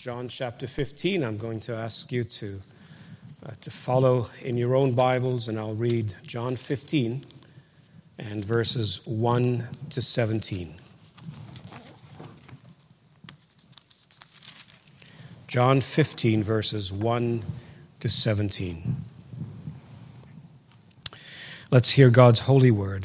John chapter 15. I'm going to ask you to follow in your own Bibles, and I'll read John 15 and verses 1 to 17. John 15, verses 1 to 17. Let's hear God's holy word.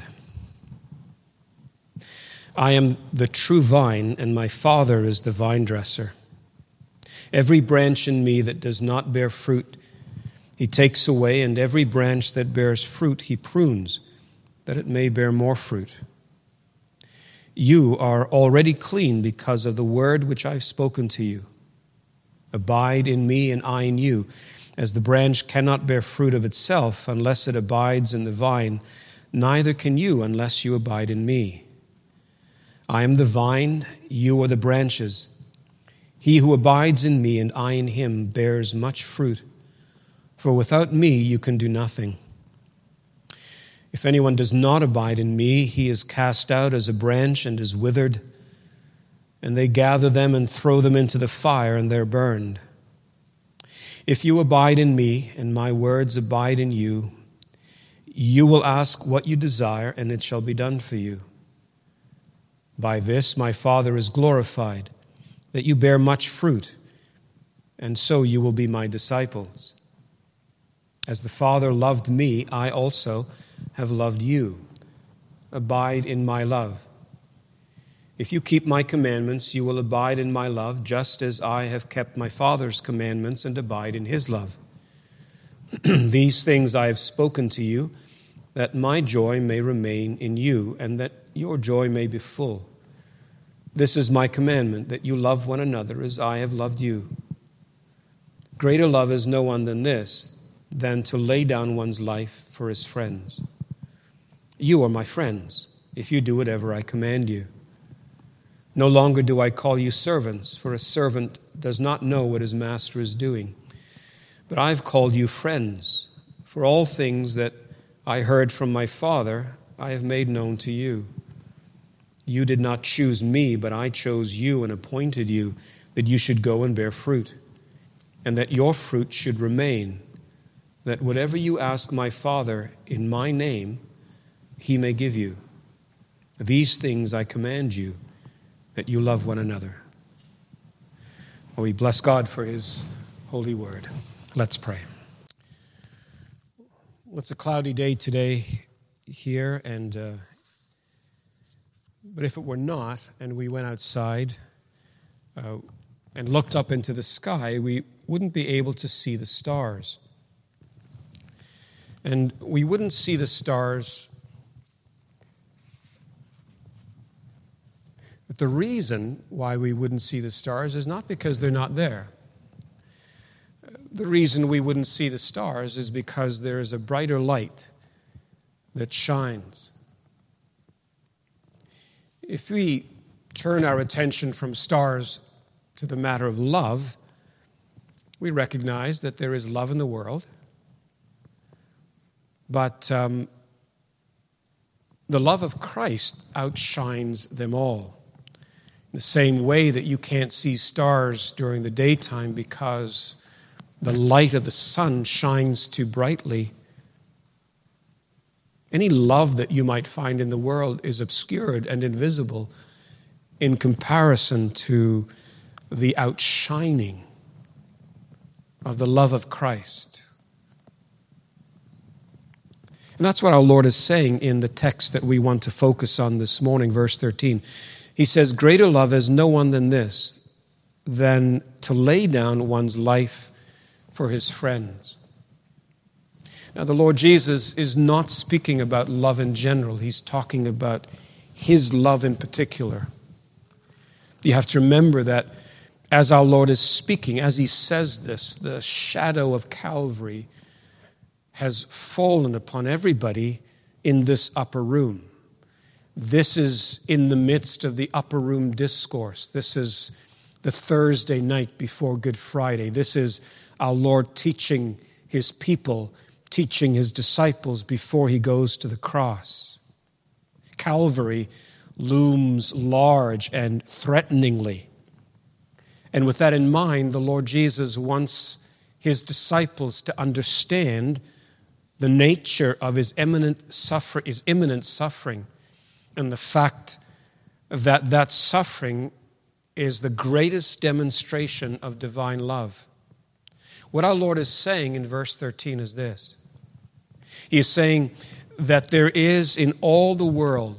I am the true vine, and my Father is the vine dresser. Every branch in me that does not bear fruit, he takes away, and every branch that bears fruit, he prunes, that it may bear more fruit. You are already clean because of the word which I've spoken to you. Abide in me, and I in you. As the branch cannot bear fruit of itself unless it abides in the vine, neither can you unless you abide in me. I am the vine, you are the branches. He who abides in me and I in him bears much fruit, for without me you can do nothing. If anyone does not abide in me, he is cast out as a branch and is withered, and they gather them and throw them into the fire, and they're burned. If you abide in me and my words abide in you, you will ask what you desire, and it shall be done for you. By this my Father is glorified, that you bear much fruit, and so you will be my disciples. As the Father loved me, I also have loved you. Abide in my love. If you keep my commandments, you will abide in my love, just as I have kept my Father's commandments and abide in his love. These things I have spoken to you, that my joy may remain in you, and that your joy may be full. This is my commandment, that you love one another as I have loved you. Greater love is no one than this, than to lay down one's life for his friends. You are my friends, if you do whatever I command you. No longer do I call you servants, for a servant does not know what his master is doing. But I've called you friends, for all things that I heard from my Father I have made known to you. You did not choose me, but I chose you and appointed you that you should go and bear fruit, and that your fruit should remain, that whatever you ask my Father in my name, he may give you. These things I command you, that you love one another. Oh, we bless God for his holy word. Let's pray. Well, it's a cloudy day today here, but if it were not, and we went outside and looked up into the sky, we wouldn't be able to see the stars. And we wouldn't see the stars. But the reason why we wouldn't see the stars is not because they're not there. The reason we wouldn't see the stars is because there is a brighter light that shines. If we turn our attention from stars to the matter of love, we recognize that there is love in the world, but the love of Christ outshines them all. In the same way that you can't see stars during the daytime because the light of the sun shines too brightly, any love that you might find in the world is obscured and invisible in comparison to the outshining of the love of Christ. And that's what our Lord is saying in the text that we want to focus on this morning, verse 13. He says, greater love is no one than this, than to lay down one's life for his friends. Now, the Lord Jesus is not speaking about love in general. He's talking about his love in particular. You have to remember that as our Lord is speaking, as he says this, the shadow of Calvary has fallen upon everybody in this upper room. This is in the midst of the upper room discourse. This is the Thursday night before Good Friday. This is our Lord teaching his people, teaching his disciples before he goes to the cross. Calvary looms large and threateningly. And with that in mind, the Lord Jesus wants his disciples to understand the nature of his imminent suffering, and the fact that that suffering is the greatest demonstration of divine love. What our Lord is saying in verse 13 is this. He is saying that there is in all the world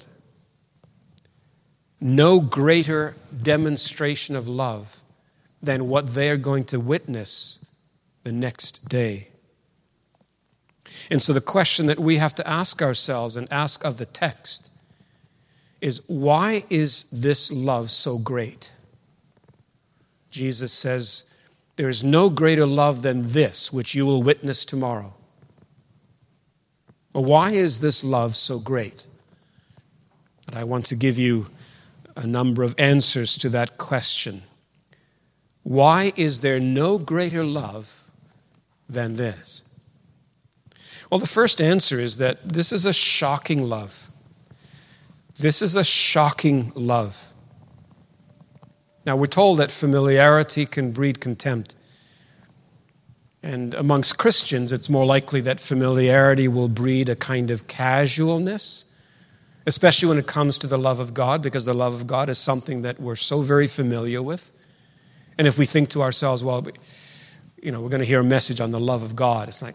no greater demonstration of love than what they are going to witness the next day. And so the question that we have to ask ourselves and ask of the text is, why is this love so great? Jesus says, there is no greater love than this, which you will witness tomorrow. Well, why is this love so great? And I want to give you a number of answers to that question. Why is there no greater love than this? Well, the first answer is that this is a shocking love. This is a shocking love. Now, we're told that familiarity can breed contempt. And amongst Christians, it's more likely that familiarity will breed a kind of casualness, especially when it comes to the love of God, because the love of God is something that we're so very familiar with. And if we think to ourselves, well, we're going to hear a message on the love of God, it's like,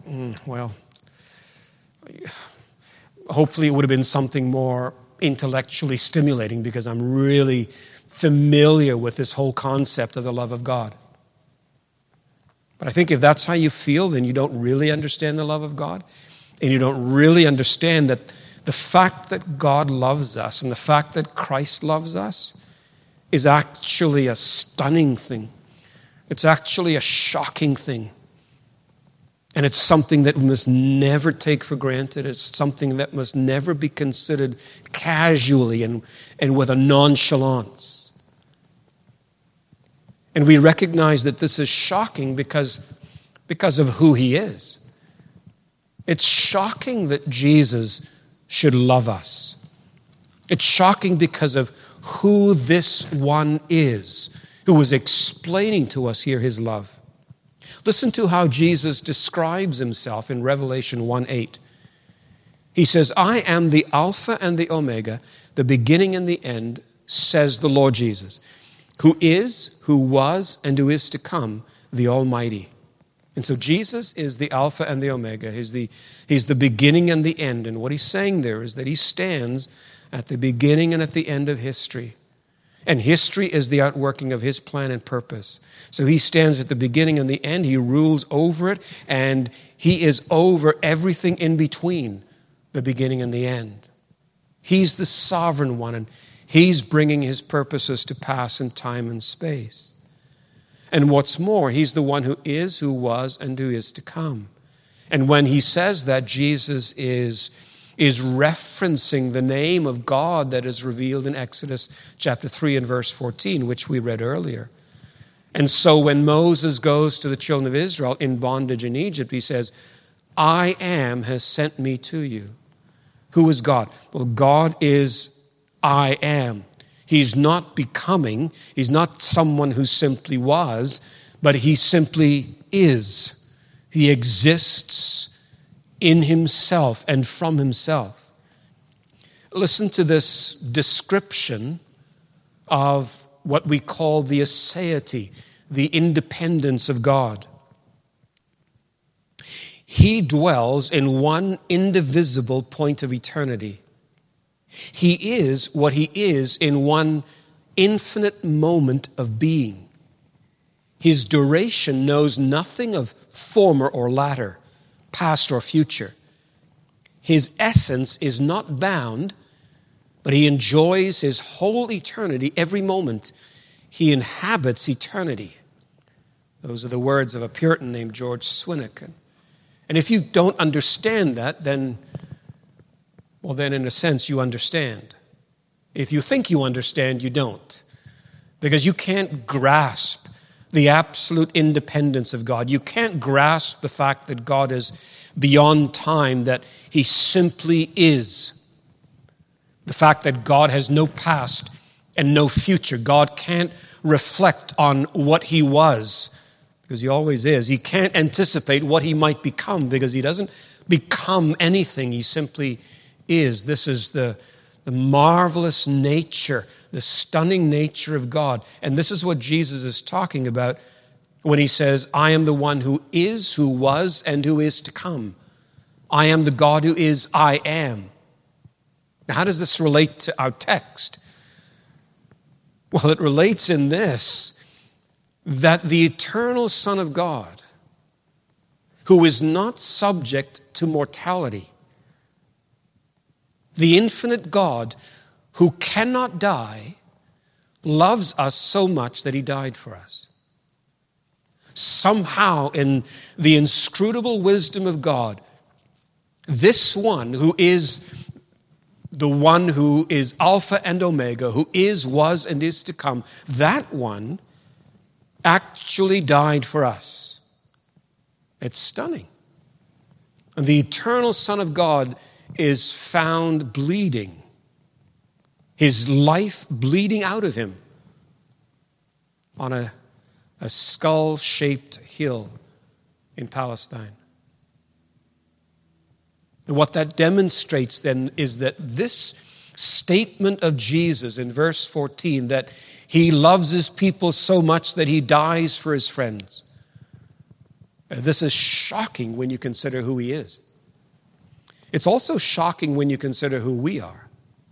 hopefully it would have been something more intellectually stimulating, because I'm really familiar with this whole concept of the love of God. But I think if that's how you feel, then you don't really understand the love of God, and you don't really understand that the fact that God loves us and the fact that Christ loves us is actually a stunning thing. It's actually a shocking thing. And it's something that we must never take for granted. It's something that must never be considered casually and with a nonchalance. And we recognize that this is shocking because of who he is. It's shocking that Jesus should love us. It's shocking because of who this one is, who is explaining to us here his love. Listen to how Jesus describes himself in Revelation 1:8. He says, I am the Alpha and the Omega, the beginning and the end, says the Lord Jesus, who is, who was, and who is to come, the Almighty. And so Jesus is the Alpha and the Omega. He's the beginning and the end. And what he's saying there is that he stands at the beginning and at the end of history. And history is the outworking of his plan and purpose. So he stands at the beginning and the end. He rules over it, and he is over everything in between the beginning and the end. He's the sovereign one, and he's bringing his purposes to pass in time and space. And what's more, he's the one who is, who was, and who is to come. And when he says that, Jesus is referencing the name of God that is revealed in Exodus chapter 3 and verse 14, which we read earlier. And so when Moses goes to the children of Israel in bondage in Egypt, he says, I am has sent me to you. Who is God? Well, God is I am. He's not becoming. He's not someone who simply was, but he simply is. He exists in himself and from himself. Listen to this description of what we call the aseity, the independence of God. He dwells in one indivisible point of eternity. He is what he is in one infinite moment of being. His duration knows nothing of former or latter, past or future. His essence is not bound, but he enjoys his whole eternity every moment. He inhabits eternity. Those are the words of a Puritan named George Swinnock. And if you don't understand that, then in a sense you understand. If you think you understand, you don't. Because you can't grasp the absolute independence of God. You can't grasp the fact that God is beyond time, that he simply is. The fact that God has no past and no future. God can't reflect on what he was, because he always is. He can't anticipate what he might become, because he doesn't become anything. He simply is. This is the marvelous nature, the stunning nature of God. And this is what Jesus is talking about when he says, I am the one who is, who was, and who is to come. I am the God who is, I am. Now, how does this relate to our text? Well, it relates in this, that the eternal Son of God, who is not subject to mortality, the infinite God who cannot die, loves us so much that he died for us. Somehow, in the inscrutable wisdom of God, this one who is the one who is Alpha and Omega, who is, was, and is to come, that one actually died for us. It's stunning. And the eternal Son of God is found bleeding, his life bleeding out of him on a skull-shaped hill in Palestine. And what that demonstrates then is that this statement of Jesus in verse 14, that he loves his people so much that he dies for his friends, this is shocking when you consider who he is. It's also shocking when you consider who we are.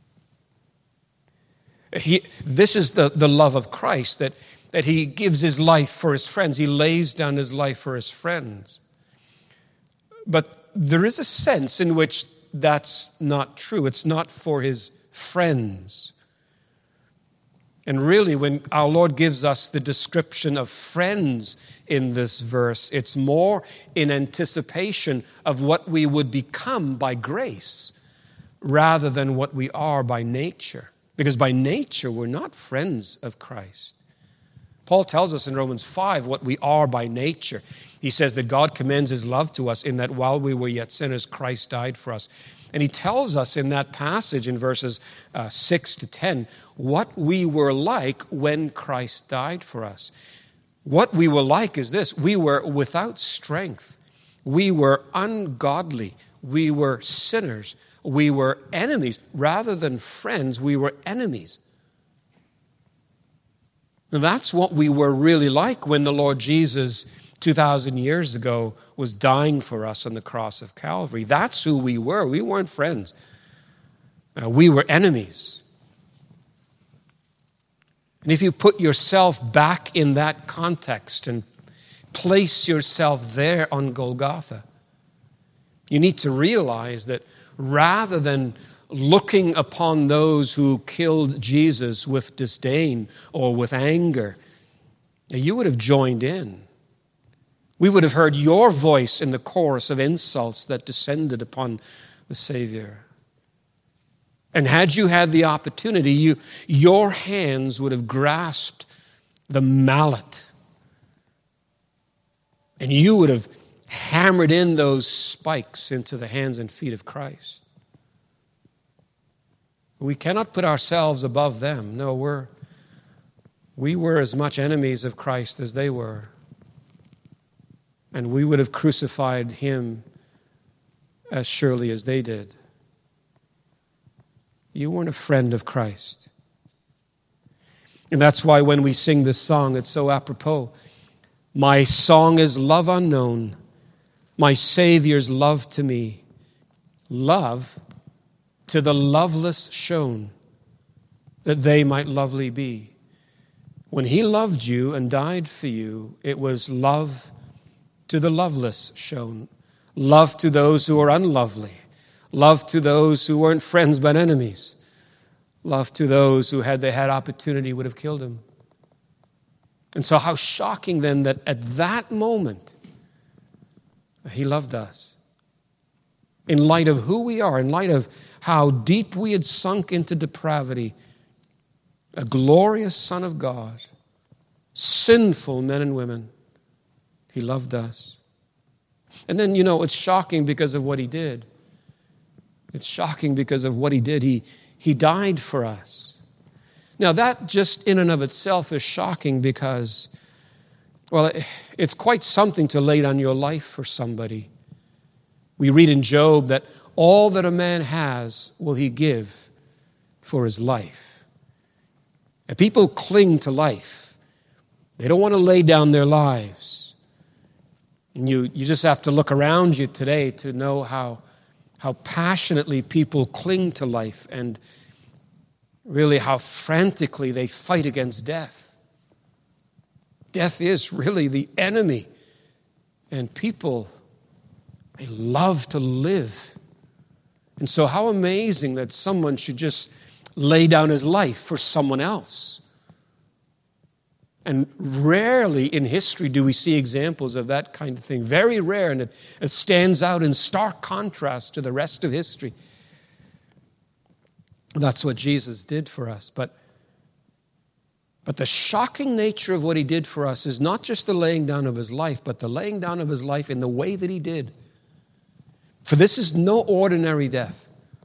This is the love of Christ, that he gives his life for his friends. He lays down his life for his friends. But there is a sense in which that's not true. It's not for his friends. And really, when our Lord gives us the description of friends in this verse, it's more in anticipation of what we would become by grace rather than what we are by nature. Because by nature, we're not friends of Christ. Paul tells us in Romans 5 what we are by nature. He says that God commends his love to us in that while we were yet sinners, Christ died for us. And he tells us in that passage in verses 6 to 10 what we were like when Christ died for us. What we were like is this: we were without strength. We were ungodly. We were sinners. We were enemies. Rather than friends, we were enemies. And that's what we were really like when the Lord Jesus 2,000 years ago was dying for us on the cross of Calvary. That's who we were. We weren't friends. We were enemies. And if you put yourself back in that context and place yourself there on Golgotha, you need to realize that rather than looking upon those who killed Jesus with disdain or with anger, you would have joined in. We would have heard your voice in the chorus of insults that descended upon the Savior. And had you had the opportunity, your hands would have grasped the mallet. And you would have hammered in those spikes into the hands and feet of Christ. We cannot put ourselves above them. No, we were as much enemies of Christ as they were. And we would have crucified him as surely as they did. You weren't a friend of Christ. And that's why when we sing this song, it's so apropos. My song is love unknown, my Savior's love to me. Love to the loveless shown, that they might lovely be. When he loved you and died for you, it was love to the loveless shown. Love to those who are unlovely. Love to those who weren't friends but enemies. Love to those who, had they had opportunity, would have killed him. And so how shocking then that at that moment, he loved us. In light of who we are, in light of how deep we had sunk into depravity, a glorious Son of God, sinful men and women, he loved us. And then, it's shocking because of what he did. It's shocking because of what he did. He died for us. Now, that just in and of itself is shocking because, well, it's quite something to lay down your life for somebody. We read in Job that all that a man has will he give for his life. And people cling to life. They don't want to lay down their lives. And you just have to look around you today to know how passionately people cling to life and really how frantically they fight against death. Death is really the enemy. And people, they love to live. And so how amazing that someone should just lay down his life for someone else. And rarely in history do we see examples of that kind of thing. Very rare, and it stands out in stark contrast to the rest of history. That's what Jesus did for us. But the shocking nature of what he did for us is not just the laying down of his life, but the laying down of his life in the way that he did. For this is no ordinary death.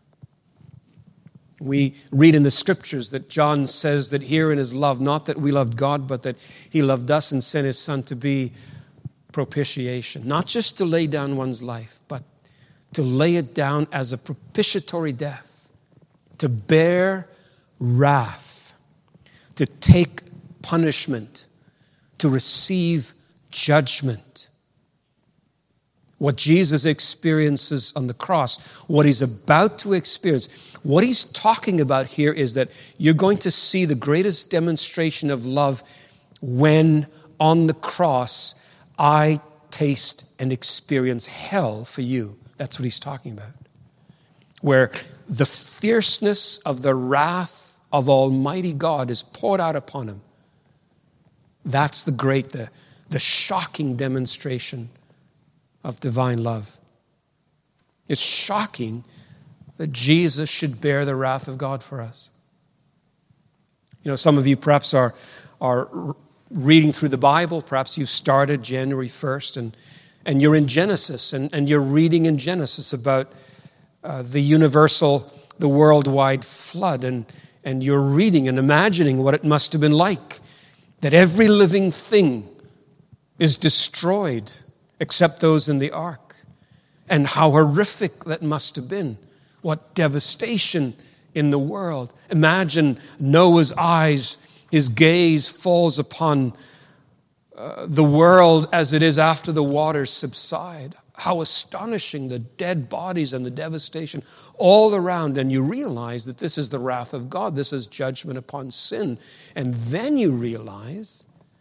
We read in the scriptures that John says that here in his love, not that we loved God, but that he loved us and sent his Son to be propitiation. Not just to lay down one's life, but to lay it down as a propitiatory death, to bear wrath, to take punishment, to receive judgment. What Jesus experiences on the cross, what he's about to experience, what he's talking about here is that you're going to see the greatest demonstration of love when on the cross I taste and experience hell for you. That's what he's talking about. Where the fierceness of the wrath of Almighty God is poured out upon him. That's the shocking demonstration of divine love. It's shocking that Jesus should bear the wrath of God for us. You know, some of you perhaps are reading through the Bible. Perhaps you've started January 1st and you're in Genesis and you're reading in Genesis about the universal, the worldwide flood, and you're reading and imagining what it must have been like, that every living thing is destroyed except those in the ark, and how horrific that must have been. What devastation in the world. Imagine Noah's eyes, his gaze falls upon the world as it is after the waters subside. How astonishing, the dead bodies and the devastation all around. And you realize that this is the wrath of God. This is judgment upon sin. And then you realize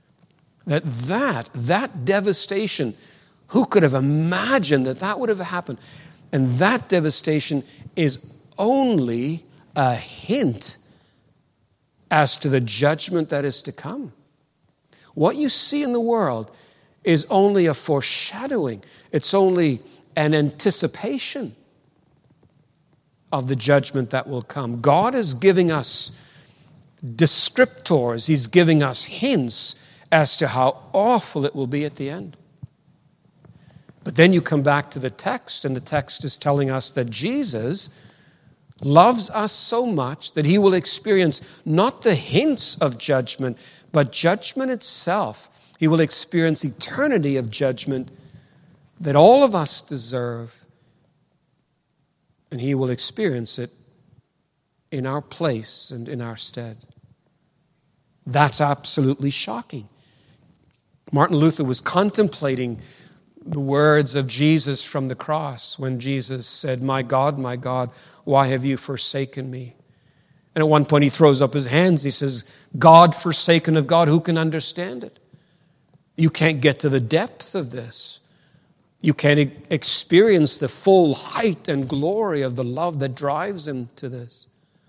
that devastation, who could have imagined that would have happened? And that devastation is only a hint as to the judgment that is to come. What you see in the world is only a foreshadowing. It's only an anticipation of the judgment that will come. God is giving us descriptors. He's giving us hints as to how awful it will be at the end. But then you come back to the text, and the text is telling us that Jesus loves us so much that he will experience not the hints of judgment, but judgment itself. He will experience eternity of judgment that all of us deserve, and he will experience it in our place and in our stead. That's absolutely shocking. Martin Luther was contemplating the words of Jesus from the cross when Jesus said, my God, why have you forsaken me?" And at one point he throws up his hands. He says, "God forsaken of God, who can understand it?" You can't get to the depth of this. You can't experience the full height and glory of the love that drives him to this.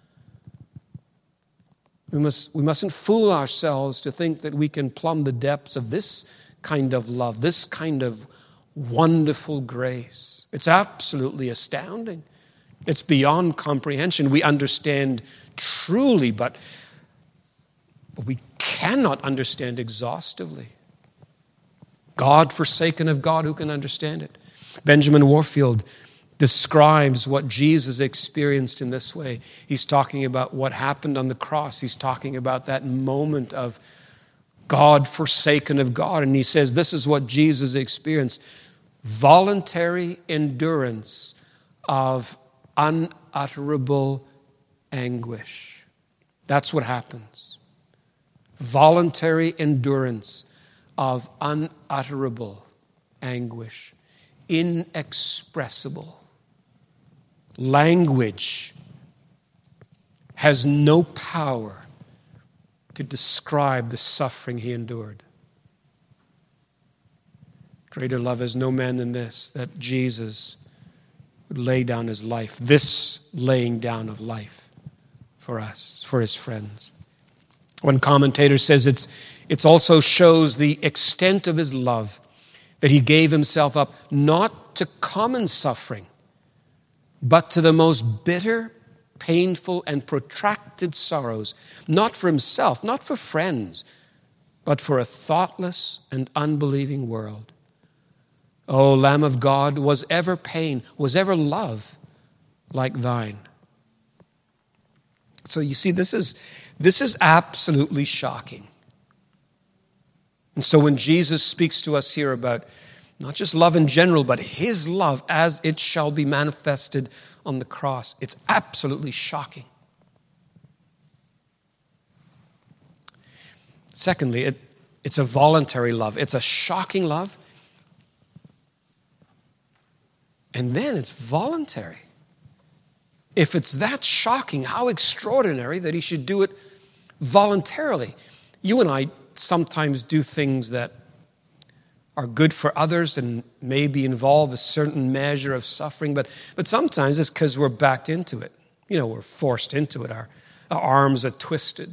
We mustn't fool ourselves to think that we can plumb the depths of this kind of love, this kind of wonderful grace. It's absolutely astounding. It's beyond comprehension. We understand truly, but we cannot understand exhaustively. God forsaken of God, who can understand it? Benjamin Warfield describes what Jesus experienced in this way. He's talking about what happened on the cross. He's talking about that moment of God forsaken of God. And he says this is what Jesus experienced: voluntary endurance of unutterable anguish. That's what happens. Voluntary endurance of unutterable anguish. Inexpressible. Language has no power to describe the suffering he endured. Greater love has no man than this, that Jesus would lay down his life, this laying down of life for us, for his friends. One commentator says it also shows the extent of his love, that he gave himself up not to common suffering, but to the most bitter, painful, and protracted sorrows, not for himself, not for friends, but for a thoughtless and unbelieving world. O Lamb of God, was ever pain, was ever love like thine? So you see, this is absolutely shocking. And so when Jesus speaks to us here about not just love in general, but his love as it shall be manifested on the cross, it's absolutely shocking. Secondly, it's a voluntary love. It's a shocking love. And then it's voluntary. If it's that shocking, how extraordinary that he should do it voluntarily. You and I sometimes do things that are good for others and maybe involve a certain measure of suffering, but sometimes it's because we're backed into it. You know, we're forced into it. Our arms are twisted.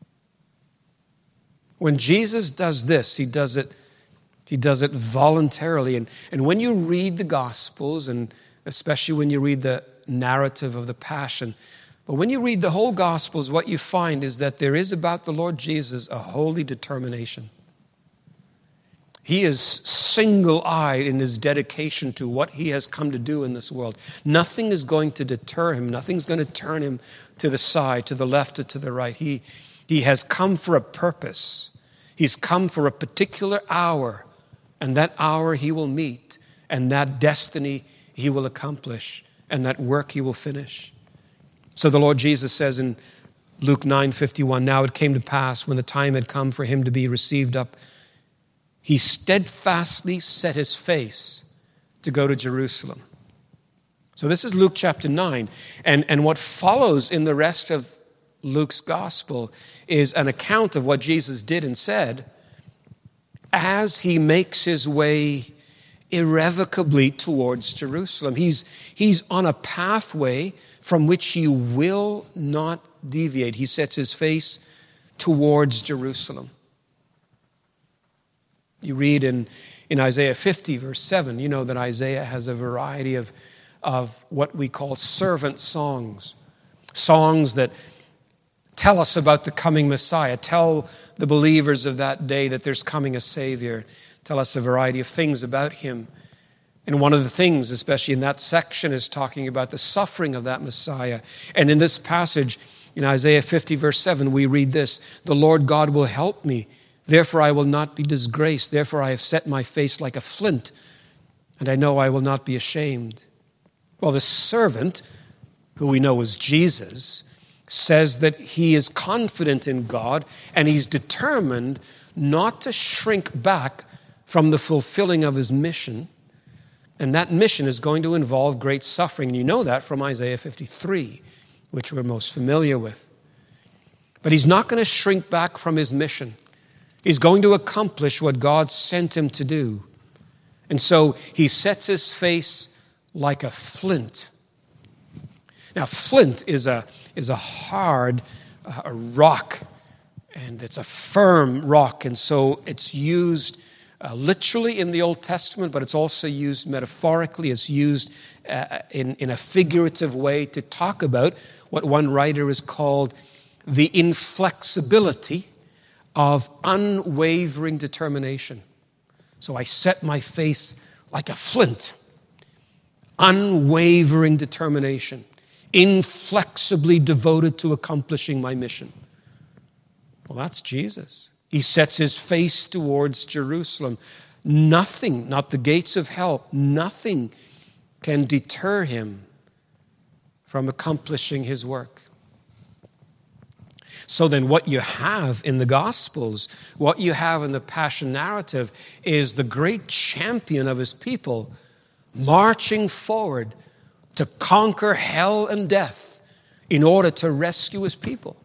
When Jesus does this, he does it voluntarily. And when you read the Gospels, and especially when you read the narrative of the Passion, but when you read the whole Gospels, what you find is that there is about the Lord Jesus a holy determination. He is single-eyed in his dedication to what he has come to do in this world. Nothing is going to deter him. Nothing's going to turn him to the side, to the left or to the right. He has come for a purpose. He's come for a particular hour, and that hour he will meet, and that destiny he will accomplish, and that work he will finish. So the Lord Jesus says in Luke 9:51, now it came to pass when the time had come for him to be received up, he steadfastly set his face to go to Jerusalem. So this is Luke chapter 9. And what follows in the rest of Luke's gospel is an account of what Jesus did and said as he makes his way irrevocably towards Jerusalem. He's on a pathway from which he will not deviate. He sets his face towards Jerusalem. You read in Isaiah 50, verse 7, you know that Isaiah has a variety of what we call servant songs. Songs that tell us about the coming Messiah. Tell the believers of that day that there's coming a Savior. Tell us a variety of things about him. And one of the things, especially in that section, is talking about the suffering of that Messiah. And in this passage, in Isaiah 50, verse 7, we read this: the Lord God will help me. Therefore I will not be disgraced. Therefore I have set my face like a flint, and I know I will not be ashamed. Well, the servant, who we know is Jesus, says that he is confident in God, and he's determined not to shrink back from the fulfilling of his mission. And that mission is going to involve great suffering. And you know that from Isaiah 53, which we're most familiar with. But he's not going to shrink back from his mission. He's going to accomplish what God sent him to do. And so he sets his face like a flint. Now, flint is a hard rock, and it's a firm rock. And so it's used literally in the Old Testament, but it's also used metaphorically. It's used in a figurative way to talk about what one writer has called the inflexibility of unwavering determination. So I set my face like a flint. unwavering determination, inflexibly devoted to accomplishing my mission. Well, that's Jesus. He sets his face towards Jerusalem. Nothing, not the gates of hell, nothing can deter him from accomplishing his work. So then what you have in the Gospels, what you have in the Passion narrative is the great champion of his people marching forward to conquer hell and death in order to rescue his people.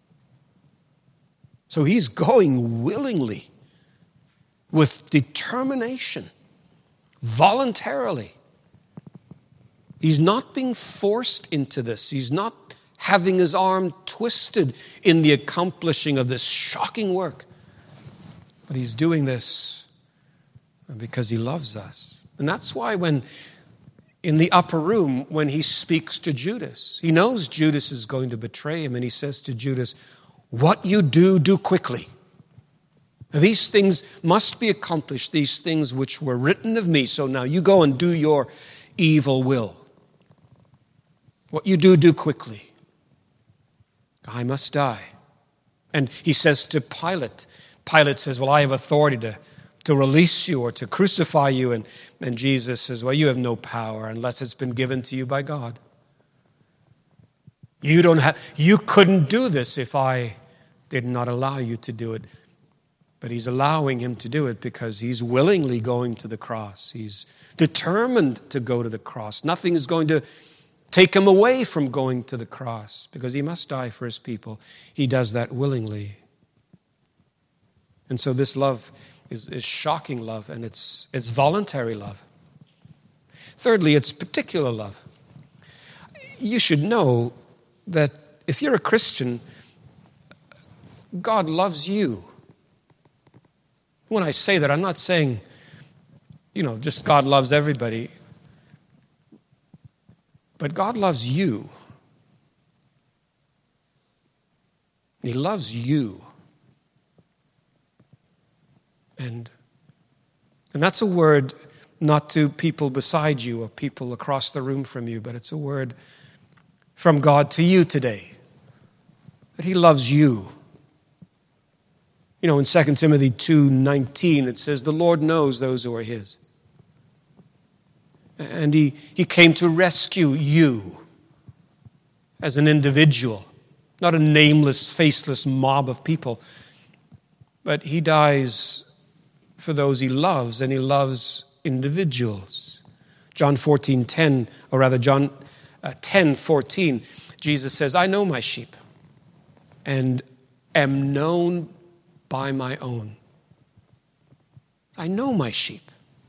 So he's going willingly, with determination, voluntarily. He's not being forced into this. He's not having his arm twisted in the accomplishing of this shocking work. But he's doing this because he loves us. And that's why when in the upper room, when he speaks to Judas, he knows Judas is going to betray him, and he says to Judas, "What you do, do quickly. Now, these things must be accomplished, these things which were written of me. So now you go and do your evil will. What you do, do quickly. I must die." And he says to Pilate, Pilate says, "Well, I have authority to release you or to crucify you." And Jesus says, "Well, you have no power unless it's been given to you by God. You couldn't do this if I did not allow you to do it." But he's allowing him to do it because he's willingly going to the cross. He's determined to go to the cross. Nothing is going to take him away from going to the cross because he must die for his people. He does that willingly. And so this love is shocking love, and it's voluntary love. Thirdly, it's particular love. You should know that if you're a Christian, God loves you. When I say that, I'm not saying, just God loves everybody. But God loves you. He loves you. And that's a word not to people beside you or people across the room from you, but it's a word from God to you today. That he loves you. In 2 Timothy 2:19, it says, "The Lord knows those who are his." And he came to rescue you as an individual, not a nameless, faceless mob of people. But he dies for those he loves, and he loves individuals. John 14:10, or rather John 10:14, Jesus says, "I know my sheep and am known by my own." I know my sheep.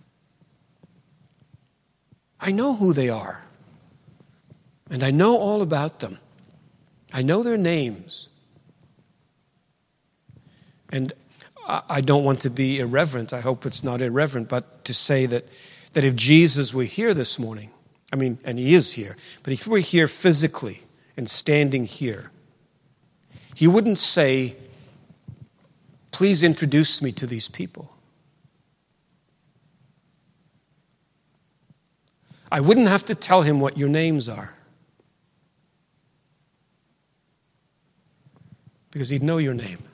I know who they are. And I know all about them. I know their names. And I don't want to be irreverent. I hope it's not irreverent, but to say that if Jesus were here this morning, and he is here, but if he were here physically and standing here, he wouldn't say, "Please introduce me to these people." I wouldn't have to tell him what your names are, because he'd know your name.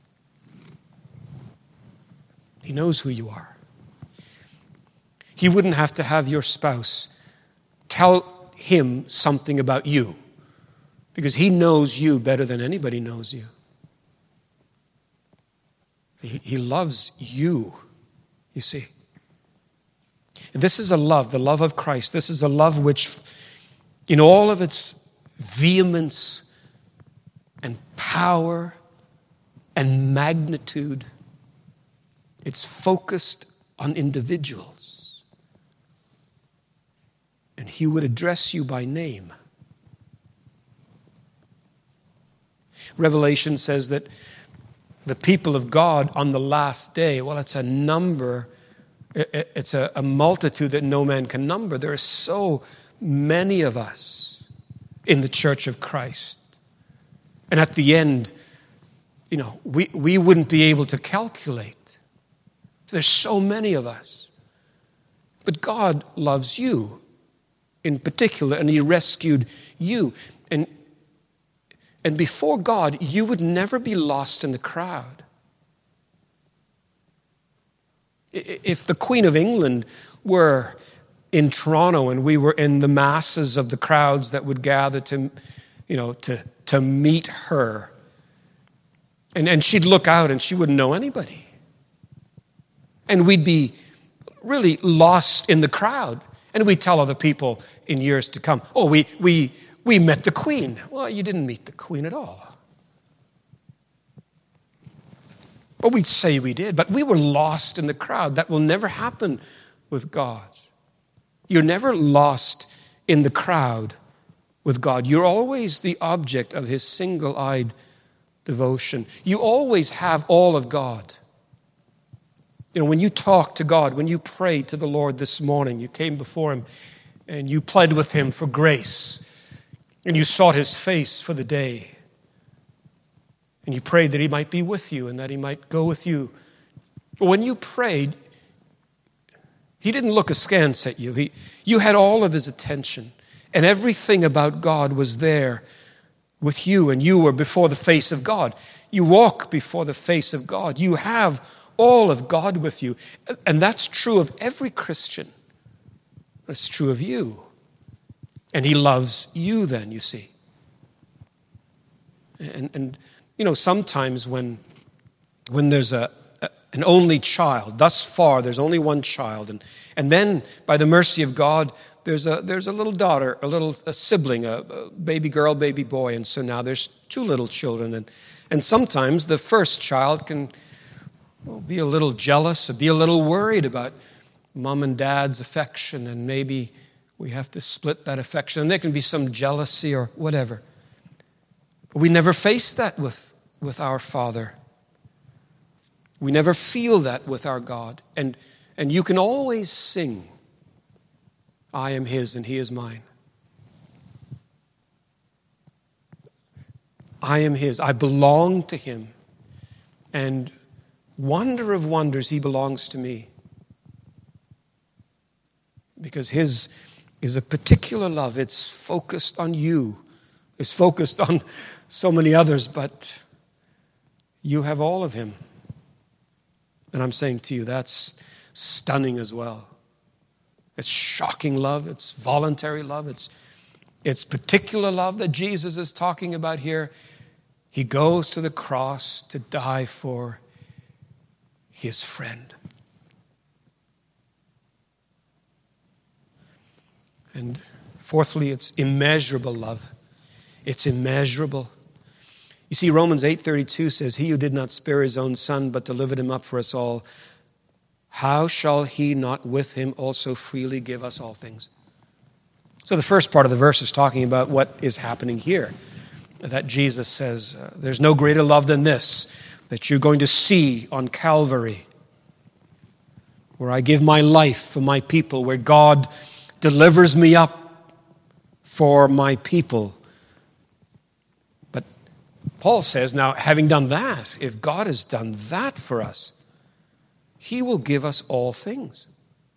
He knows who you are. He wouldn't have to have your spouse tell him something about you, because he knows you better than anybody knows you. He loves you, you see. This is a love, the love of Christ. This is a love which, in all of its vehemence and power and magnitude, it's focused on individuals. And he would address you by name. Revelation says that the people of God on the last day, well, it's a number. It's a multitude that no man can number. There are so many of us in the church of Christ. And at the end, we wouldn't be able to calculate. There's so many of us. But God loves you. in particular, and he rescued you. And before God, you would never be lost in the crowd. If the Queen of England were in Toronto and we were in the masses of the crowds that would gather to meet her, and she'd look out and she wouldn't know anybody. And we'd be really lost in the crowd. And we'd tell other people in years to come, oh, we met the Queen. Well, you didn't meet the Queen at all. But we'd say we did. But we were lost in the crowd. That will never happen with God. You're never lost in the crowd with God. You're always the object of his single-eyed devotion. You always have all of God. When you talk to God, when you prayed to the Lord this morning, you came before him and you pled with him for grace, and you sought his face for the day. And you prayed that he might be with you and that he might go with you. But when you prayed, he didn't look askance at you. You had all of his attention. And everything about God was there with you. And you were before the face of God. You walk before the face of God. You have all of God with you. And that's true of every Christian. It's true of you. And he loves you then, you see. And sometimes when there's an only child, thus far there's only one child, and then by the mercy of God there's a little daughter, a sibling, a baby girl, baby boy, and so now there's two little children, and sometimes the first child can be a little jealous or be a little worried about mom and dad's affection, and maybe we have to split that affection, and there can be some jealousy or whatever. We never face that with our Father. We never feel that with our God. And you can always sing, I am his and he is mine. I am his. I belong to him. And wonder of wonders, he belongs to me. Because his is a particular love. It's focused on you. It's focused on so many others, but you have all of him. And I'm saying to you, that's stunning as well. It's shocking love. It's voluntary love. It's particular love that Jesus is talking about here. He goes to the cross to die for his friend. And fourthly, it's immeasurable love. It's immeasurable. You see, Romans 8:32 says, he who did not spare his own son, but delivered him up for us all, how shall he not with him also freely give us all things? So the first part of the verse is talking about what is happening here. That Jesus says, there's no greater love than this, that you're going to see on Calvary, where I give my life for my people, where God delivers me up for my people. But Paul says, now, having done that, if God has done that for us, he will give us all things.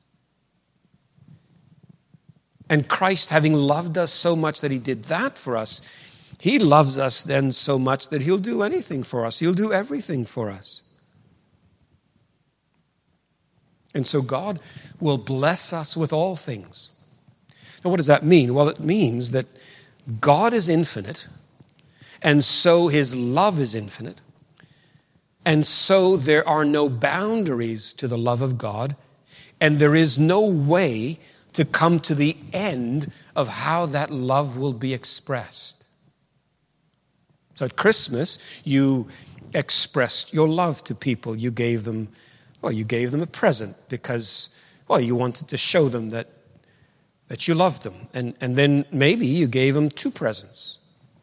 And Christ, having loved us so much that he did that for us, he loves us then so much that he'll do anything for us. He'll do everything for us. And so God will bless us with all things. Now, what does that mean? Well, it means that God is infinite, and so his love is infinite. And so there are no boundaries to the love of God, and there is no way to come to the end of how that love will be expressed. So at Christmas, you expressed your love to people. You gave them a present because, you wanted to show them that you loved them. And then maybe you gave them 2 presents.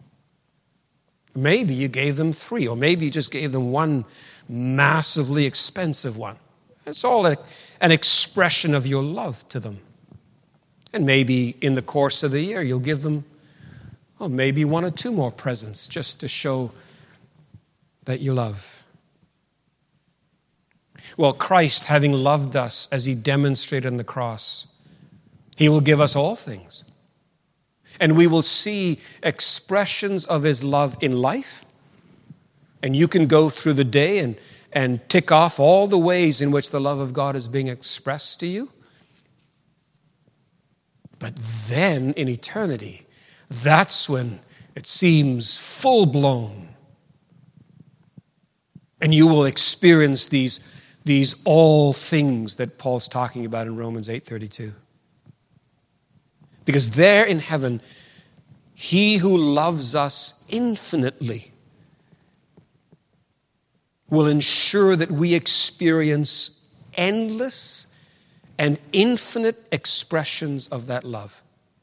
Maybe you gave them 3, or maybe you just gave them one massively expensive one. It's all an expression of your love to them. And maybe in the course of the year, you'll give them maybe 1 or 2 more presents just to show that you love. Well, Christ, having loved us as he demonstrated on the cross, he will give us all things. And we will see expressions of his love in life. And you can go through the day and tick off all the ways in which the love of God is being expressed to you. But then in eternity, that's when it seems full-blown. And you will experience these all things that Paul's talking about in Romans 8:32. Because there in heaven, he who loves us infinitely will ensure that we experience endless and infinite expressions of that love.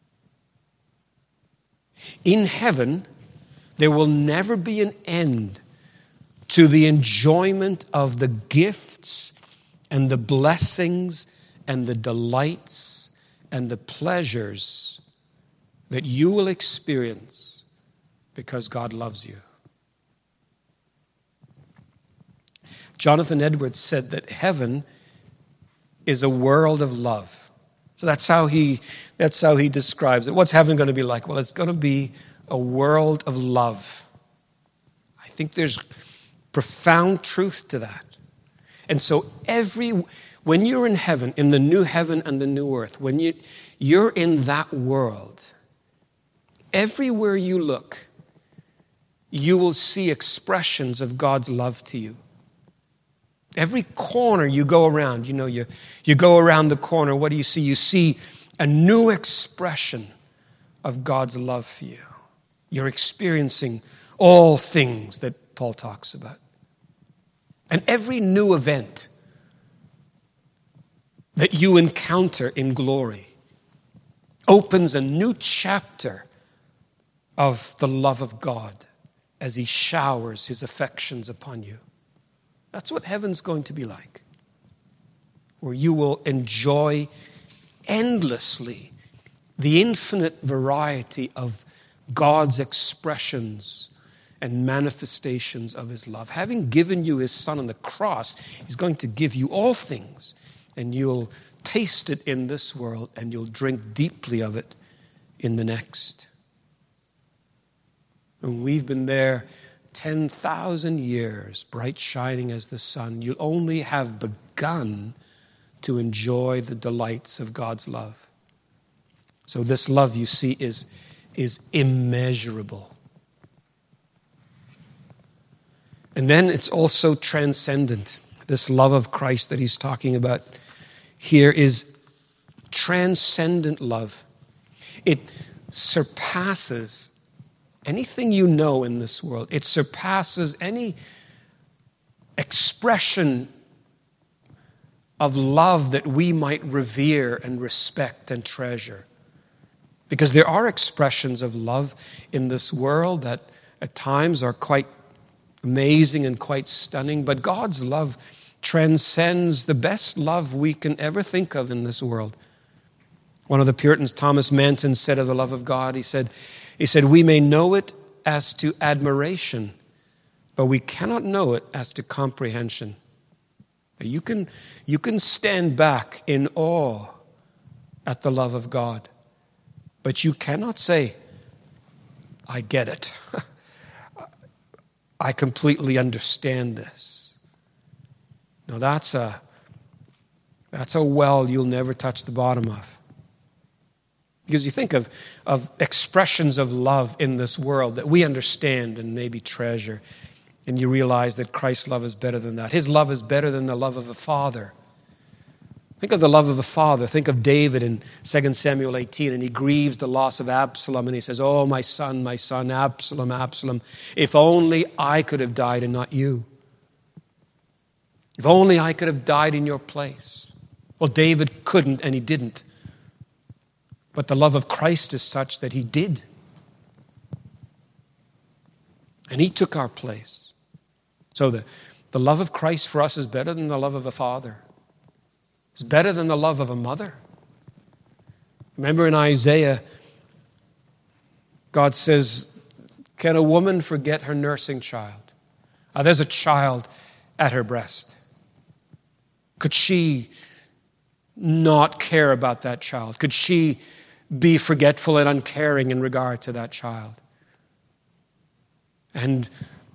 In heaven, there will never be an end to the enjoyment of the gifts and the blessings and the delights and the pleasures that you will experience because God loves you. Jonathan Edwards said that heaven is a world of love. So that's how he describes it. What's heaven going to be like? Well, it's going to be a world of love. I think there's profound truth to that. And so when you're in heaven, in the new heaven and the new earth, when you're in that world, everywhere you look, you will see expressions of God's love to you. Every corner you go around, you go around the corner, what do you see? You see a new expression of God's love for you. You're experiencing all things that Paul talks about. And every new event that you encounter in glory opens a new chapter of the love of God as he showers his affections upon you. That's what heaven's going to be like, where you will enjoy endlessly the infinite variety of God's expressions and manifestations of his love. Having given you his Son on the cross, he's going to give you all things, and you'll taste it in this world, and you'll drink deeply of it in the next. And we've been there 10,000 years, bright shining as the sun. You'll only have begun to enjoy the delights of God's love. So this love, you see, is immeasurable. And then it's also transcendent. This love of Christ that he's talking about here is transcendent love. It surpasses anything you know in this world. It surpasses any expression of love that we might revere and respect and treasure. Because there are expressions of love in this world that at times are quite amazing and quite stunning, but God's love transcends the best love we can ever think of in this world. One of the Puritans, Thomas Manton, said of the love of God, he said, we may know it as to admiration, but we cannot know it as to comprehension. You can stand back in awe at the love of God, but you cannot say, I get it. I completely understand this. Now that's a well you'll never touch the bottom of. Because you think of expressions of love in this world that we understand and maybe treasure, and you realize that Christ's love is better than that. His love is better than the love of a father. Think of the love of a father. Think of David in 2 Samuel 18, and he grieves the loss of Absalom, and he says, oh, my son, Absalom, Absalom, if only I could have died and not you. If only I could have died in your place. Well, David couldn't, and he didn't. But the love of Christ is such that he did. And he took our place. So the love of Christ for us is better than the love of a father. It's better than the love of a mother. Remember in Isaiah, God says, can a woman forget her nursing child? There's a child at her breast. Could she not care about that child? Could she be forgetful and uncaring in regard to that child. And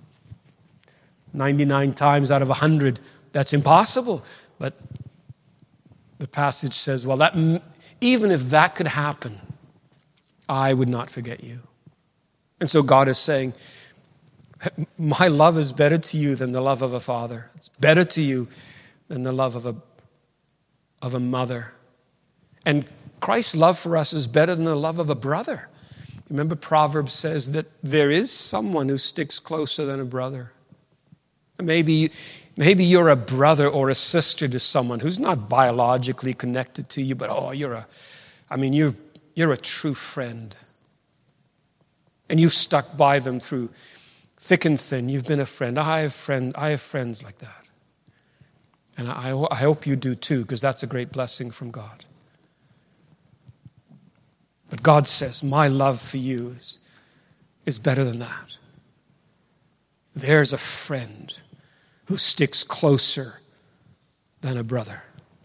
99 times out of 100, that's impossible. But the passage says, well, even if that could happen, I would not forget you. And so God is saying, my love is better to you than the love of a father. It's better to you than the love of a mother. And Christ's love for us is better than the love of a brother. Remember, Proverbs says that there is someone who sticks closer than a brother. Maybe you're a brother or a sister to someone who's not biologically connected to you, but you're a true friend. And you've stuck by them through thick and thin. You've been a friend. I have friends like that. And I hope you do too, because that's a great blessing from God. But God says, my love for you is better than that. There's a friend who sticks closer than a brother.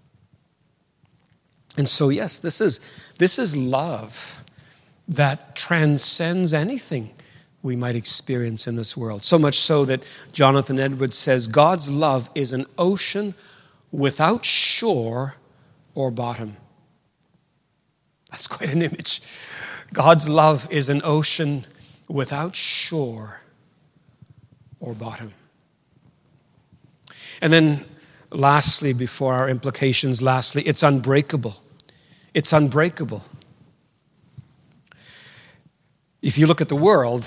And so, yes, this is love that transcends anything we might experience in this world. So much so that Jonathan Edwards says, God's love is an ocean without shore or bottom. That's quite an image. God's love is an ocean without shore or bottom. And then lastly, before our implications, it's unbreakable. It's unbreakable. If you look at the world,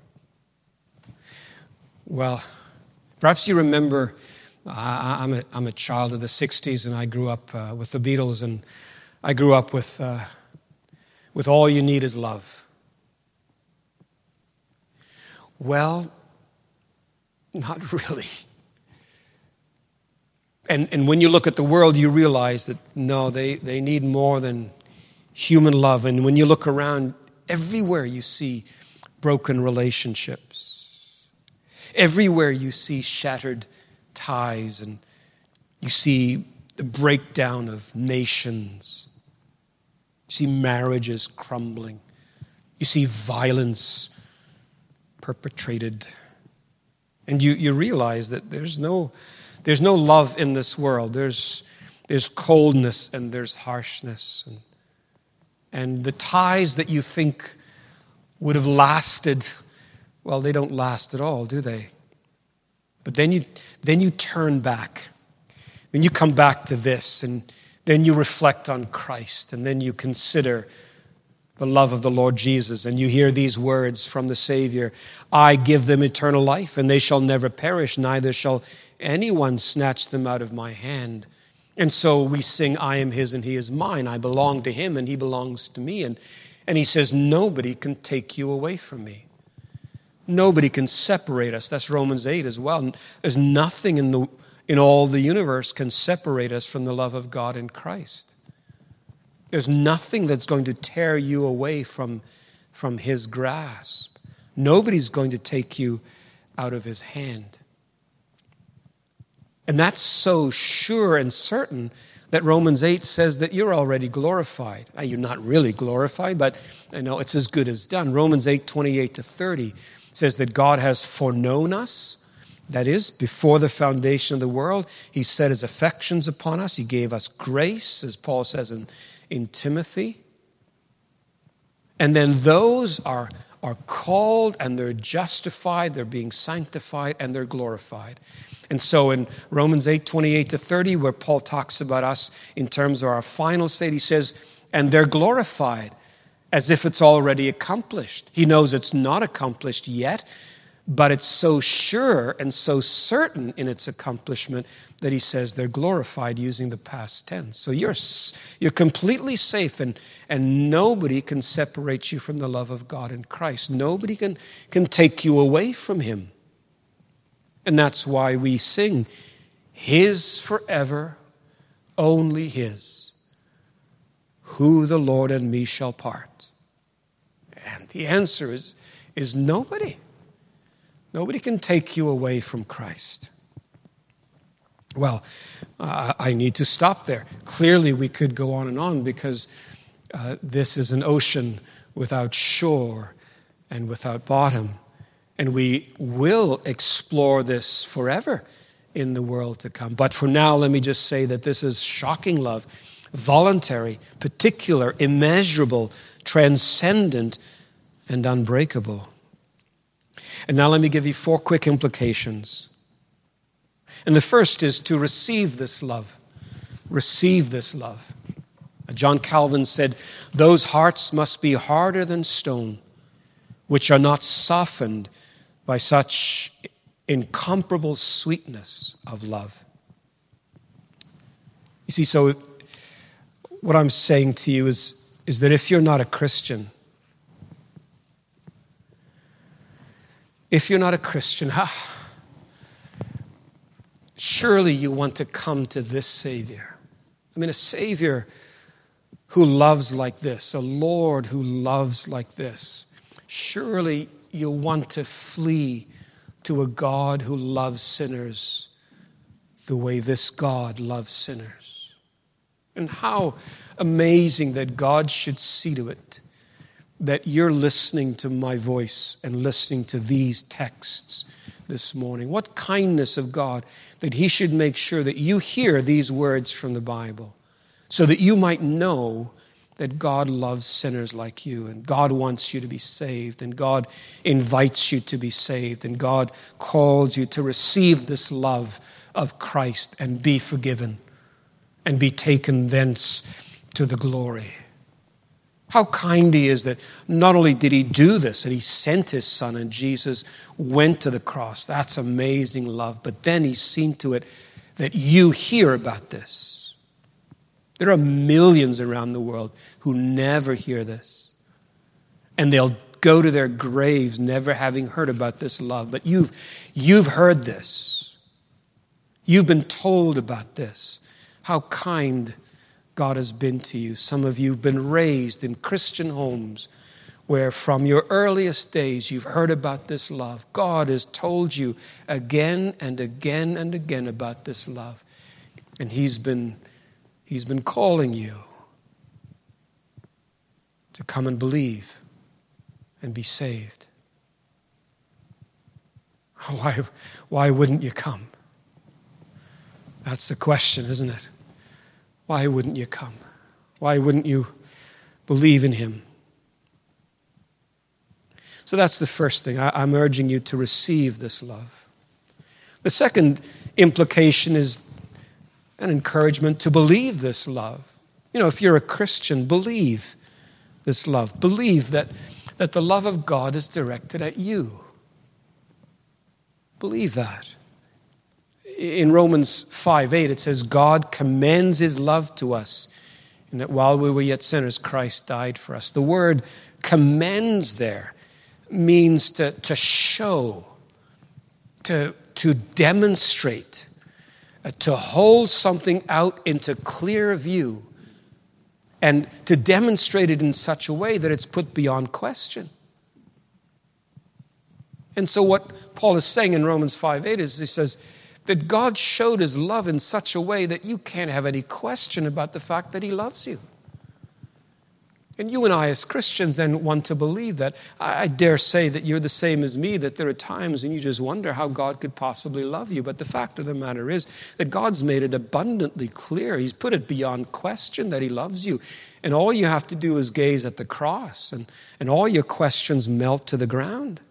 well, perhaps you remember, I'm a child of the 60s, and I grew up with the Beatles, and I grew up with All You Need Is Love. Well, not really. And when you look at the world, you realize that, no, they need more than human love. And when you look around, everywhere you see broken relationships. Everywhere you see shattered ties, and you see the breakdown of nations. You see marriages crumbling. You see violence perpetrated. And you realize that there's no love in this world. There's coldness and there's harshness. And the ties that you think would have lasted, well, they don't last at all, do they? But then you turn back. Then you come back to this, and then you reflect on Christ, and then you consider the love of the Lord Jesus, and you hear these words from the Savior, I give them eternal life, and they shall never perish, neither shall anyone snatch them out of my hand. And so we sing, I am his and he is mine. I belong to him and he belongs to me. And he says, nobody can take you away from me. Nobody can separate us. That's Romans 8 as well. There's nothing in all the universe can separate us from the love of God in Christ. There's nothing that's going to tear you away from his grasp. Nobody's going to take you out of his hand. And that's so sure and certain that Romans 8 says that you're already glorified. You're not really glorified, but I know it's as good as done. Romans 8, 28-30 says that God has foreknown us. That is, before the foundation of the world, he set his affections upon us. He gave us grace, as Paul says in Timothy. And then those are called, and they're justified, they're being sanctified, and they're glorified. And so in Romans 8, 28-30, where Paul talks about us in terms of our final state, he says, and they're glorified as if it's already accomplished. He knows it's not accomplished yet, but it's so sure and so certain in its accomplishment that he says they're glorified using the past tense. So you're completely safe, and nobody can separate you from the love of God in Christ. Nobody can take you away from him. And that's why we sing, his forever, only his, who the Lord and me shall part. And the answer is nobody. Nobody can take you away from Christ. Well, I need to stop there. Clearly, we could go on and on because This is an ocean without shore and without bottom. And we will explore this forever in the world to come. But for now, let me just say that this is shocking love, voluntary, particular, immeasurable, transcendent, and unbreakable. And now let me give you 4 quick implications. And the first is to receive this love. Receive this love. John Calvin said, "Those hearts must be harder than stone, which are not softened by such incomparable sweetness of love." You see, so what I'm saying to you is that if you're not a Christian, surely you want to come to this Savior. I mean, a Savior who loves like this, a Lord who loves like this. Surely you want to flee to a God who loves sinners the way this God loves sinners. And how amazing that God should see to it that you're listening to my voice and listening to these texts this morning. What kindness of God that He should make sure that you hear these words from the Bible so that you might know that God loves sinners like you, and God wants you to be saved, and God invites you to be saved, and God calls you to receive this love of Christ and be forgiven and be taken thence to the glory. How kind He is that not only did He do this, that He sent His Son and Jesus went to the cross. That's amazing love. But then He's seen to it that you hear about this. There are millions around the world who never hear this. And they'll go to their graves never having heard about this love. But you've heard this. You've been told about this. How kind God has been to you. Some of you have been raised in Christian homes where from your earliest days you've heard about this love. God has told you again and again and again about this love. And He's been calling you to come and believe and be saved. Why wouldn't you come? That's the question, isn't it? Why wouldn't you come? Why wouldn't you believe in Him? So that's the first thing. I'm urging you to receive this love. The second implication is an encouragement to believe this love. You know, if you're a Christian, believe this love. Believe that the love of God is directed at you. Believe that. In Romans 5:8, it says, God commends His love to us, and that while we were yet sinners, Christ died for us. The word commends there means to show, to demonstrate, to hold something out into clear view, and to demonstrate it in such a way that it's put beyond question. And so what Paul is saying in Romans 5:8 is, he says that God showed His love in such a way that you can't have any question about the fact that He loves you. And you and I as Christians then want to believe that. I dare say that you're the same as me, that there are times when you just wonder how God could possibly love you. But the fact of the matter is that God's made it abundantly clear. He's put it beyond question that He loves you. And all you have to do is gaze at the cross, and all your questions melt to the ground.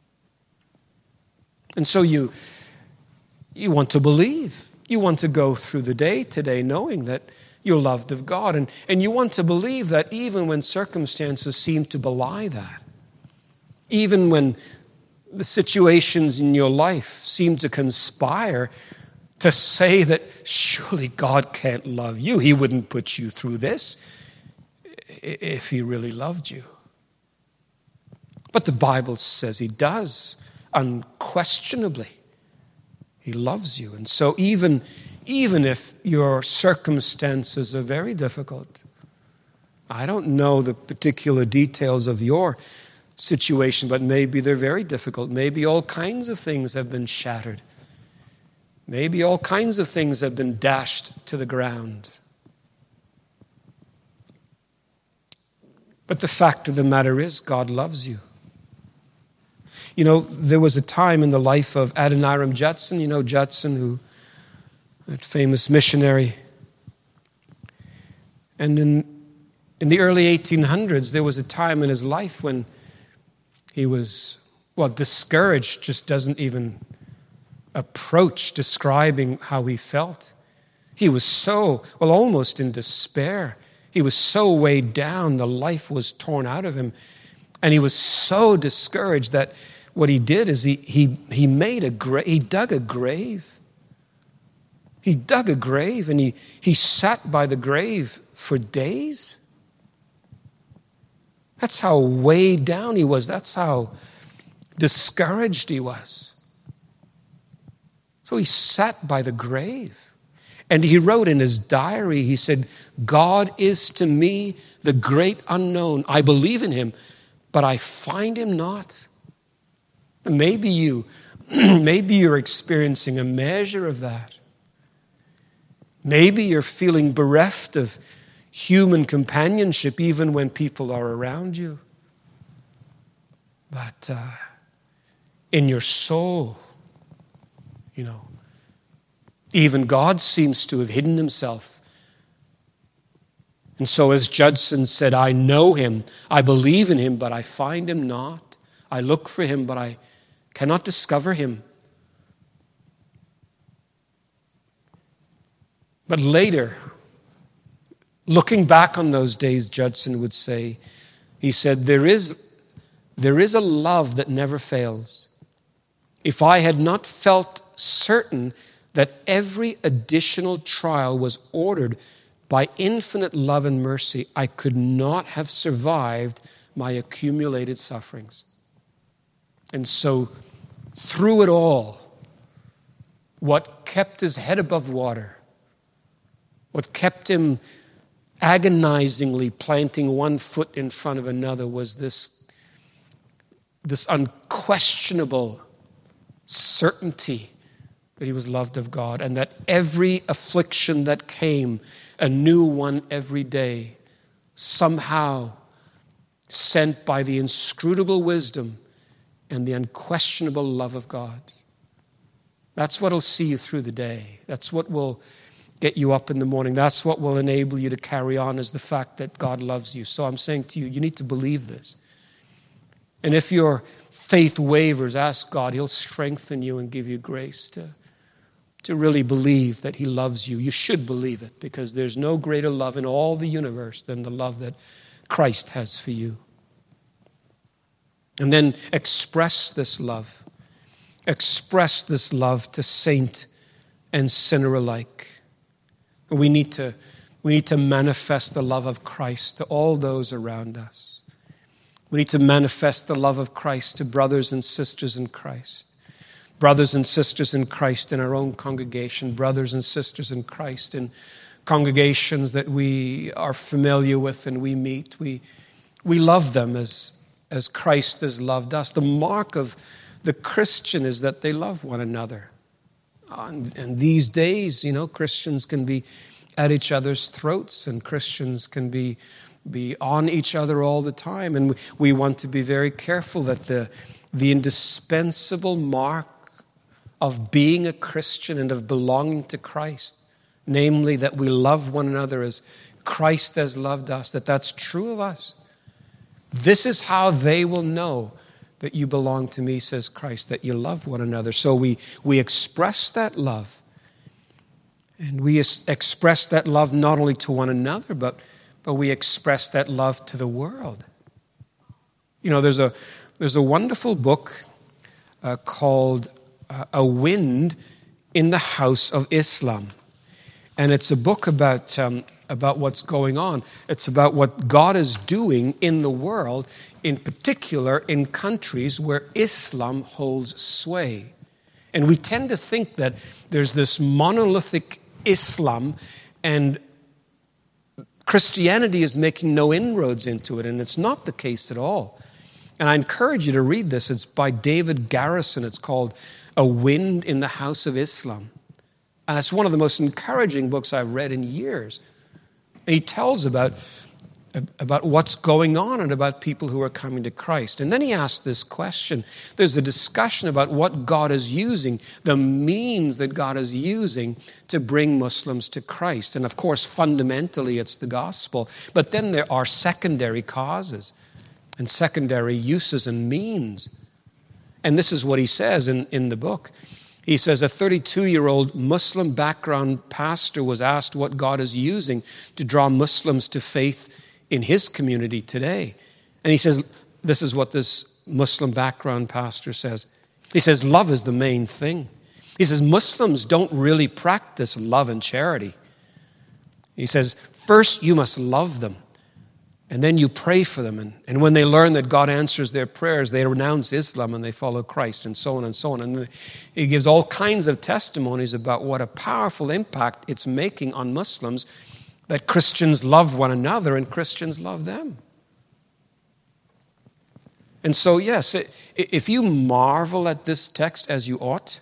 And so you want to believe. You want to go through the day today knowing that you're loved of God. And you want to believe that even when circumstances seem to belie that, even when the situations in your life seem to conspire to say that surely God can't love you. He wouldn't put you through this if He really loved you. But the Bible says He does, unquestionably. He loves you. And so even if your circumstances are very difficult, I don't know the particular details of your situation, but maybe they're very difficult. Maybe all kinds of things have been shattered. Maybe all kinds of things have been dashed to the ground. But the fact of the matter is, God loves you. You know, there was a time in the life of Adoniram Judson, you know Judson, that famous missionary. And in the early 1800s, there was a time in his life when he was, discouraged, just doesn't even approach describing how he felt. He was so, almost in despair. He was so weighed down, the life was torn out of him. And he was so discouraged that what he did is he dug a grave. He dug a grave and he sat by the grave for days. That's how weighed down he was. That's how discouraged he was. So he sat by the grave. And he wrote in his diary, he said, God is to me the great unknown. I believe in him, but I find him not. Maybe you're experiencing a measure of that. Maybe you're feeling bereft of human companionship even when people are around you. But in your soul, even God seems to have hidden himself. And so as Judson said, I know him, I believe in him, but I find him not. I look for him, but I cannot discover him. But later, looking back on those days, Judson would say, he said, there is a love that never fails. If I had not felt certain that every additional trial was ordered by infinite love and mercy, I could not have survived my accumulated sufferings. And so, through it all, what kept his head above water, what kept him agonizingly planting one foot in front of another was this unquestionable certainty that he was loved of God, and that every affliction that came, a new one every day, somehow sent by the inscrutable wisdom and the unquestionable love of God. That's what will see you through the day. That's what will get you up in the morning. That's what will enable you to carry on, is the fact that God loves you. So I'm saying to you, you need to believe this. And if your faith wavers, ask God. He'll strengthen you and give you grace to really believe that he loves you. You should believe it, because there's no greater love in all the universe than the love that Christ has for you. And then express this love. Express this love to saint and sinner alike. We need to manifest the love of Christ to all those around us. We need to manifest the love of Christ to brothers and sisters in Christ. Brothers and sisters in Christ in our own congregation, brothers and sisters in Christ in congregations that we are familiar with and we meet. We love them as Christ has loved us. The mark of the Christian is that they love one another. And these days, Christians can be at each other's throats, and Christians can be on each other all the time. And we want to be very careful that the indispensable mark of being a Christian and of belonging to Christ, namely that we love one another as Christ has loved us, that's true of us. This is how they will know that you belong to me, says Christ, that you love one another. So we express that love. And we express that love not only to one another, but we express that love to the world. There's a wonderful book called A Wind in the House of Islam. And it's a book about what's going on. It's about what God is doing in the world, in particular in countries where Islam holds sway. And we tend to think that there's this monolithic Islam and Christianity is making no inroads into it, and it's not the case at all. And I encourage you to read this. It's by David Garrison. It's called A Wind in the House of Islam. And it's one of the most encouraging books I've read in years. And he tells about about what's going on and about people who are coming to Christ. And then he asked this question. There's a discussion about what God is using, the means that God is using to bring Muslims to Christ. And of course, fundamentally, it's the gospel. But then there are secondary causes and secondary uses and means. And this is what he says in the book. He says a 32-year-old Muslim background pastor was asked what God is using to draw Muslims to faith in his community today. And he says, this is what this Muslim background pastor says. He says, love is the main thing. He says, Muslims don't really practice love and charity. He says, first you must love them. And then you pray for them. And when they learn that God answers their prayers, they renounce Islam and they follow Christ, and so on and so on. And he gives all kinds of testimonies about what a powerful impact it's making on Muslims that Christians love one another and Christians love them. And so, yes, if you marvel at this text as you ought,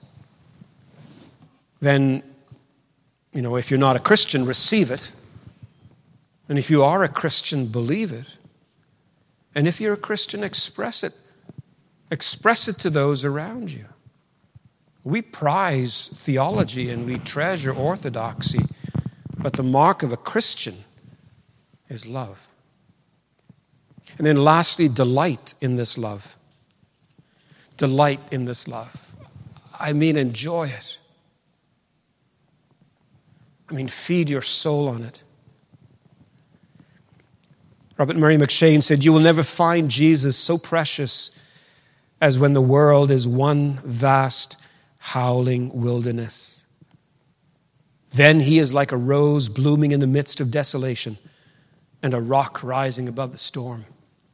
then, if you're not a Christian, receive it. And if you are a Christian, believe it. And if you're a Christian, express it. Express it to those around you. We prize theology and we treasure orthodoxy, but the mark of a Christian is love. And then lastly, delight in this love. Delight in this love. I mean, enjoy it. I mean, feed your soul on it. Robert Murray McCheyne said, you will never find Jesus so precious as when the world is one vast, howling wilderness. Then he is like a rose blooming in the midst of desolation and a rock rising above the storm.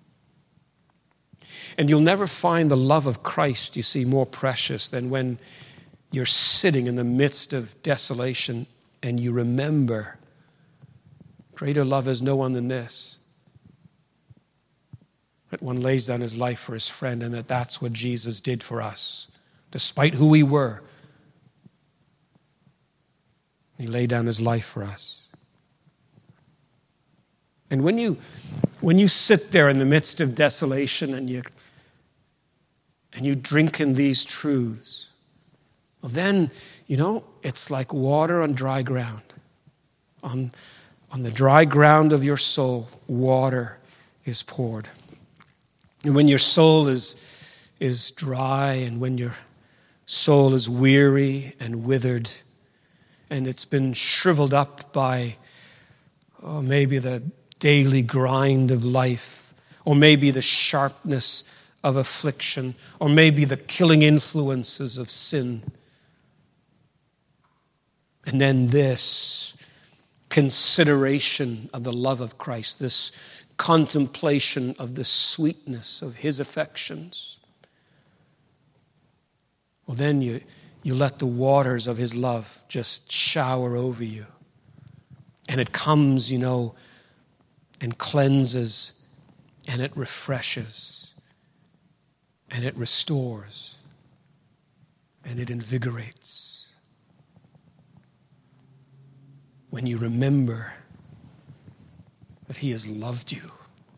And you'll never find the love of Christ, you see, more precious than when you're sitting in the midst of desolation and you remember, greater love has no one than this, that one lays down his life for his friend, and that's what Jesus did for us. Despite who we were, he laid down his life for us. And when you sit there in the midst of desolation and you drink in these truths, well then, it's like water on dry ground. On the dry ground of your soul, water is poured. And when your soul is dry, and when your soul is weary and withered, and it's been shriveled up by maybe the daily grind of life, or maybe the sharpness of affliction, or maybe the killing influences of sin, and then this consideration of the love of Christ, this contemplation of the sweetness of his affections, well then you let the waters of his love just shower over you. And it comes, and cleanses, and it refreshes, and it restores, and it invigorates. When you remember that he has loved you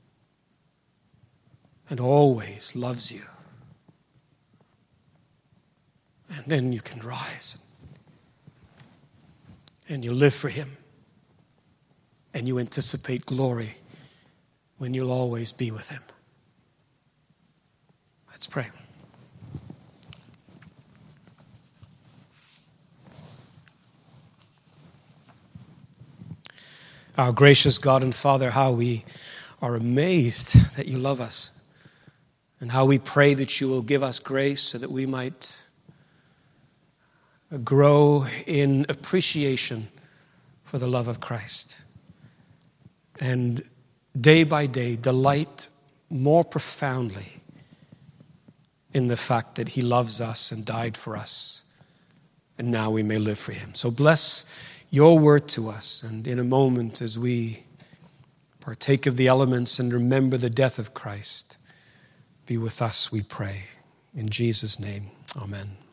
and always loves you. And then you can rise and you live for him, and you anticipate glory when you'll always be with him. Let's pray. Our gracious God and Father, how we are amazed that you love us, and how we pray that you will give us grace so that we might grow in appreciation for the love of Christ, and day by day delight more profoundly in the fact that he loves us and died for us, and now we may live for him. So bless your word to us, and in a moment as we partake of the elements and remember the death of Christ, be with us, we pray. In Jesus' name, amen.